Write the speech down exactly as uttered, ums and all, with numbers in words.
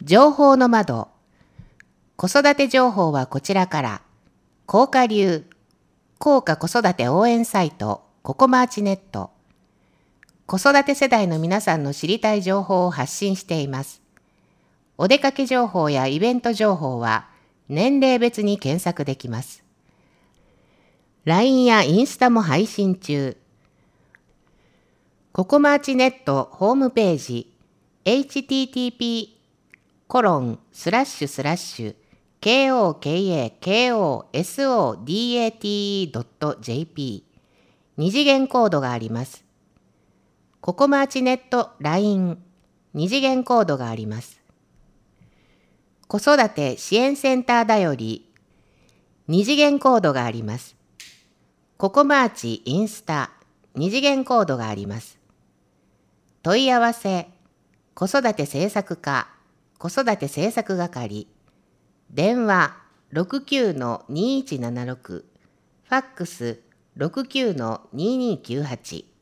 情報の窓。子育て情報はこちらから。効果流。効果子育て応援サイト、ココマーチネット。子育て世代の皆さんの知りたい情報を発信しています。お出かけ情報やイベント情報は年齢別に検索できます。ライン やインスタも配信中。ココマーチネットホームページ エイチティーティーピー コロンスラッシュスラッシュ ケーオーケーエーケーオーエスオーディーエーティーイードットジェーピー 二次元コードがあります。ココマーチネット ライン 二次元コードがあります。子育て支援センターだより二次元コードがあります。ココマーチインスタ二次元コードがあります。問い合わせ子育て政策課子育て政策係電話 ろくきゅうのにいちななろく ファックス ろくきゅうのににきゅうはち